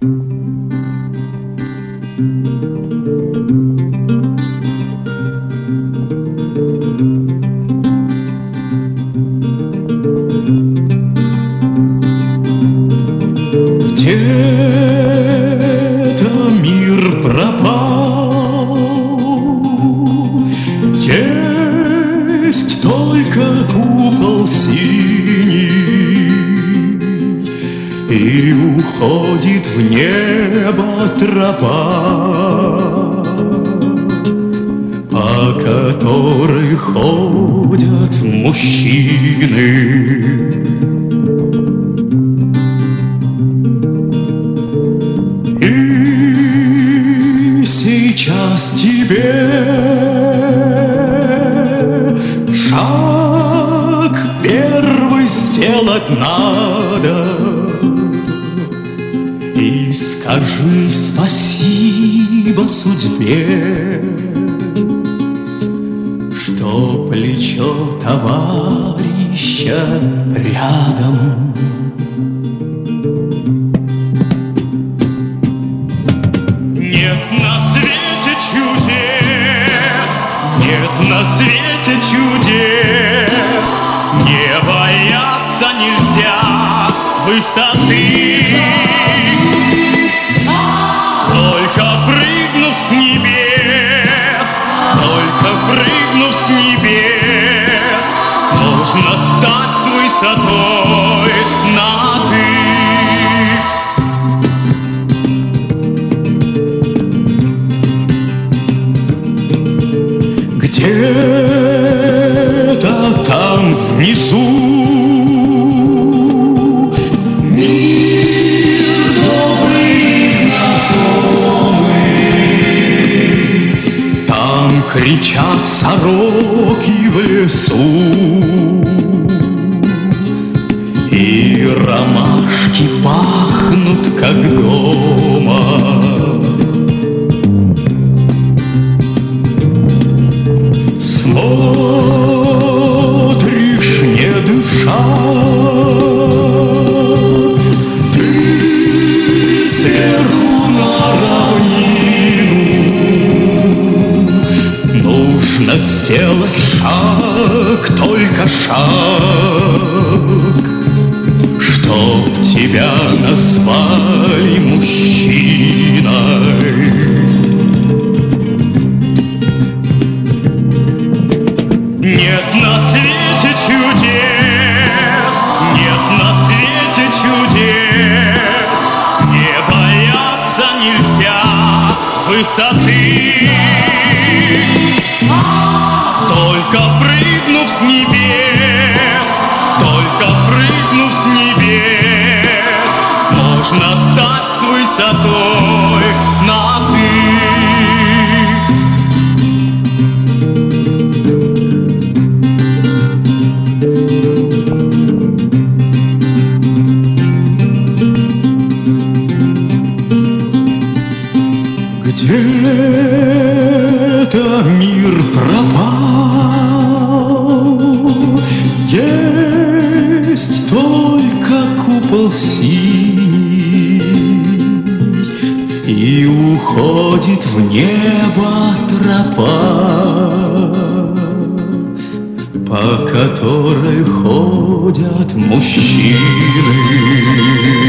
Где-то мир пропал, есть только купол синий, и уходит в небо тропа, по которой ходят мужчины. Сейчас тебе шаг первый сделать надо, и скажи спасибо судьбе, что плечо товарища рядом. На свете чудес не бояться нельзя высоты. Только прыгнув с небес, только прыгнув с небес, можно стать с высотой на «ты». Где-то там внизу мир добрый, знакомый, там кричат сороки в лесу, и ромашки пахнут, как дома. Смотришь, не дыша, ты сверху на равнину. Нужно сделать шаг, только шаг, чтоб тебя назвали мужчиной. Нет на свете чудес, нет на свете чудес, не бояться нельзя высоты. Только прыгнув с небес, только прыгнув с небес, можно стать с высотой на «ты». Где-то мир пропал, есть только купол синий, и уходит в небо тропа, по которой ходят мужчины.